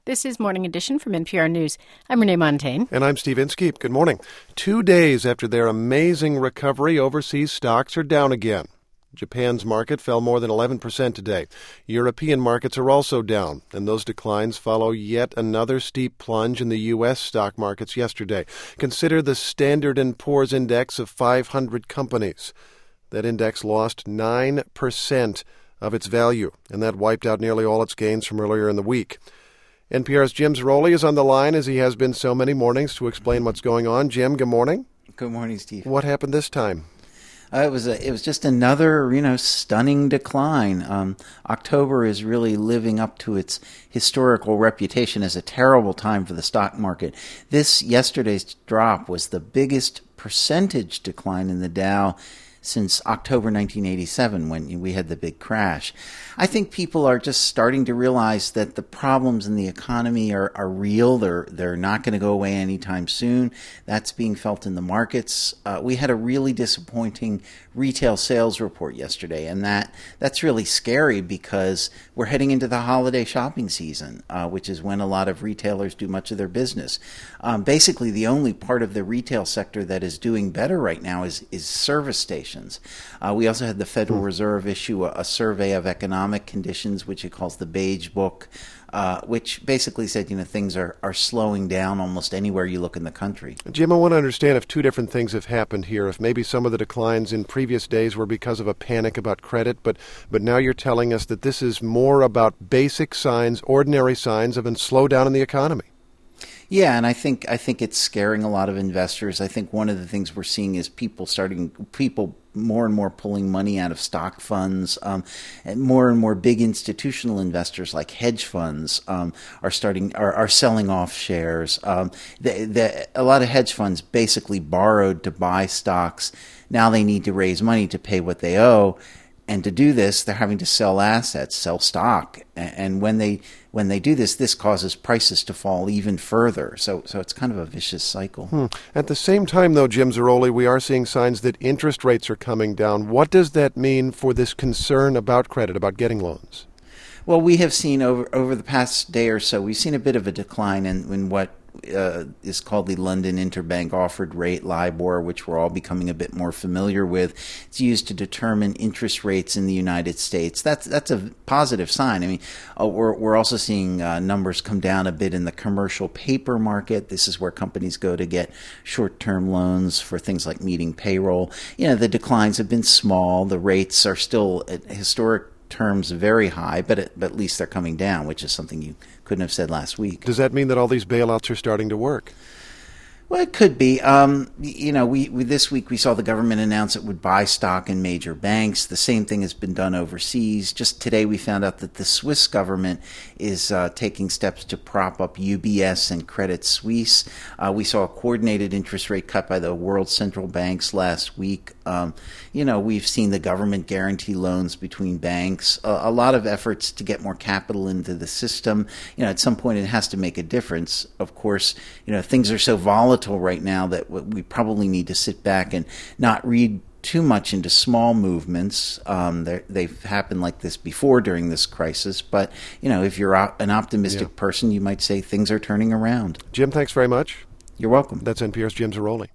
This is Morning Edition from NPR News. I'm Renee Montaigne. And I'm Steve Inskeep. Good morning. 2 days after their amazing recovery, overseas stocks are down again. Japan's market fell more than 11% today. European markets are also down, and those declines follow yet another steep plunge in the U.S. stock markets yesterday. Consider the Standard & Poor's index of 500 companies. That index lost 9% of its value, and that wiped out nearly all its gains from earlier in the week. NPR's Jim Zarroli is on the line, as he has been so many mornings, to explain what's going on. Jim, good morning. Good morning, Steve. What happened this time? It was just another, stunning decline. October is really living up to its historical reputation as a terrible time for the stock market. Yesterday's drop was the biggest percentage decline in the Dow since October 1987, when we had the big crash. I think people are just starting to realize that the problems in the economy are real. They're not going to go away anytime soon. That's being felt in the markets. We had a really disappointing retail sales report yesterday, and that's really scary because we're heading into the holiday shopping season, which is when a lot of retailers do much of their business. Basically, the only part of the retail sector that is doing better right now is service stations. We also had the Federal Reserve issue a survey of economic conditions, which it calls the Beige Book, which basically said, things are slowing down almost anywhere you look in the country. Jim, I want to understand if two different things have happened here. If maybe some of the declines in previous days were because of a panic about credit, but now you're telling us that this is more about basic signs, ordinary signs of a slowdown in the economy. Yeah, and I think it's scaring a lot of investors. I think one of the things we're seeing is people more and more pulling money out of stock funds, and more big institutional investors like hedge funds are selling off shares. A lot of hedge funds basically borrowed to buy stocks. Now they need to raise money to pay what they owe. And to do this, they're having to sell assets, sell stock. And when they do this causes prices to fall even further. So it's kind of a vicious cycle. At the same time, though, Jim Zarroli, we are seeing signs that interest rates are coming down. What does that mean for this concern about credit, about getting loans? Well, we have seen over the past day or so, we've seen a bit of a decline in what is called the London Interbank Offered Rate, LIBOR, which we're all becoming a bit more familiar with. It's used to determine interest rates in the United States. That's a positive sign. I mean, we're also seeing numbers come down a bit in the commercial paper market. This is where companies go to get short-term loans for things like meeting payroll. The declines have been small. The rates are still at historic terms very high, but at least they're coming down, which is something you couldn't have said last week. Does that mean that all these bailouts are starting to work? Well, it could be. We this week we saw the government announce it would buy stock in major banks. The same thing has been done overseas. Just today we found out that the Swiss government is taking steps to prop up UBS and Credit Suisse. We saw a coordinated interest rate cut by the world central banks last week. We've seen the government guarantee loans between banks. A lot of efforts to get more capital into the system. At some point it has to make a difference. Of course, things are so volatile right now that we probably need to sit back and not read too much into small movements. They've happened like this before during this crisis. But, if you're an optimistic person, you might say things are turning around. Jim, thanks very much. You're welcome. That's NPR's Jim Zarroli.